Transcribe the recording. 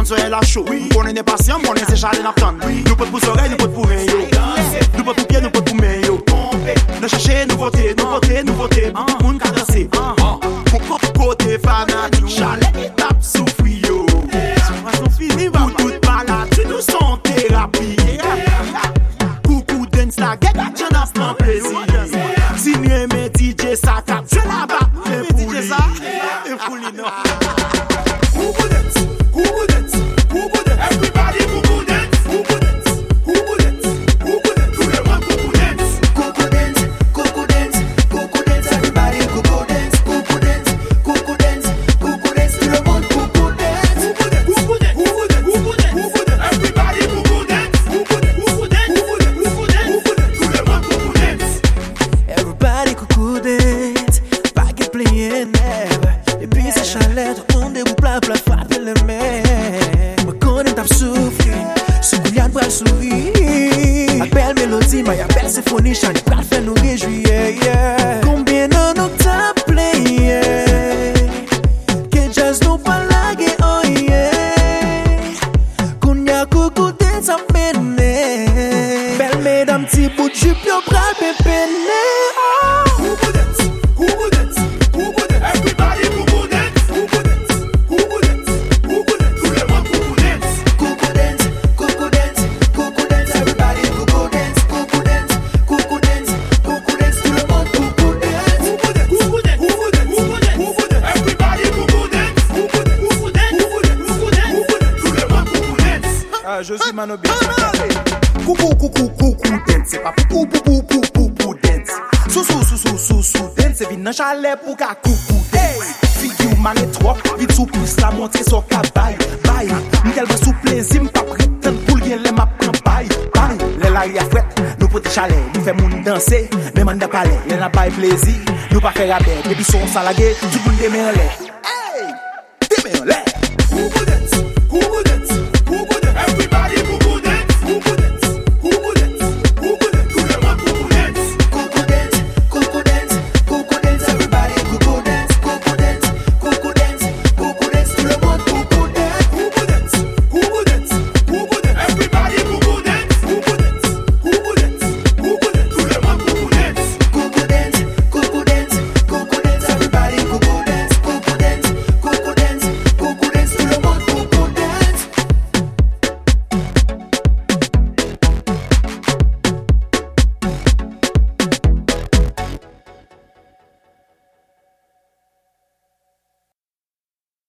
monde soit la chaud. On est patient, on est séchalé dans le temps. Nous potes pour oreilles, nous potes pour rien. Nous potes pour pied, nous potes pour main. Nous chercher, nous voter. Moun ka danser. Côté fanatique, chalet, tape souffri yo. Pour toute malade, tu nous sens thérapie. Coucou dance la gueule, j'en ai sans plaisir. Si nous aimons DJ ça cap, je la bats. DJ ça, et fouli non. Everybody coucou dance. Coucou dance. Tout le monde coucou dance. Coucou dance. Everybody coucou dance. Coucou dance. Tout le monde coucou dance. Everybody coucou dance. Coucou dance. Everybody coucou dance. Pas que plier never. Et puis c'est chalet, on déroule plat frapper le mec. Me connaît t'as souffri. Ce couillard doit sourire. Appelle mélodie, mais appelle symphonie. Chante plat fait nous réjouir. Combien de nous t'as playé? Que jazz nous pas lagué, oh yeah. Kounya coucou dance à peine. Belle mesdames, petit bout de jupe, yo bras pépéné. Coucou dance. Everybody coucou dance. Coucou dance. Tout le monde coucou dance. Coucou dance. Everybody coucou dance. Coucou dance. Tout le monde coucou dance. Everybody coucou dance. Tout le monde coucou dance. Ah, je suis Manobi. Coucou dance, c'est pas pou dance. Sous dance, c'est vin nan chalet pour ka coucou dance. Figure mané trop, vite sous plus la montrer son ka bail. M'tel va sous plaisir, m'pa prétendre pour rien les m'a prend bail. Les la ria fouette, nous pote chalet, nous fait moun danser, même en palais, les n'a bail plaisir, nous pas faire rabais, et puis son salagé, tout le monde démé en l'air. Hey! Démé en l'air. Coucou dance.